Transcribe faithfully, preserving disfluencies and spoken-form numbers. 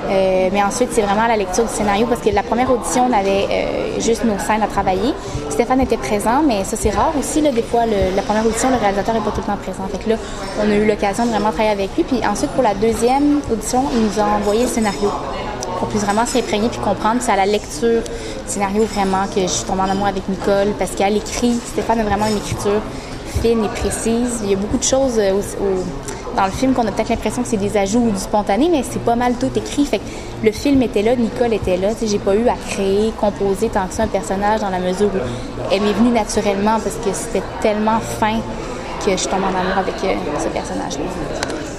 Euh, mais ensuite, c'est vraiment la lecture du scénario parce que la première audition, on avait euh, juste nos scènes à travailler. Stéphane était présent, mais ça, c'est rare aussi. Là, des fois, le, la première audition, le réalisateur n'est pas tout le temps présent. Fait que là, on a eu l'occasion de vraiment travailler avec lui. Puis ensuite, pour la deuxième audition, il nous a envoyé le scénario pour puisse vraiment s'imprégner puis comprendre. C'est à la lecture du scénario vraiment que je suis tombée en amour avec Nicole parce qu'elle écrit. Stéphane a vraiment une écriture fine et précise. Il y a beaucoup de choses au, au, dans le film qu'on a peut-être l'impression que c'est des ajouts ou du spontané, mais c'est pas mal tout écrit. Fait que le film était là, Nicole était là. T'sais, j'ai pas eu à créer, composer tant que ça un personnage dans la mesure où elle m'est venue naturellement parce que c'était tellement fin que je tombe en amour avec euh, ce personnage-là.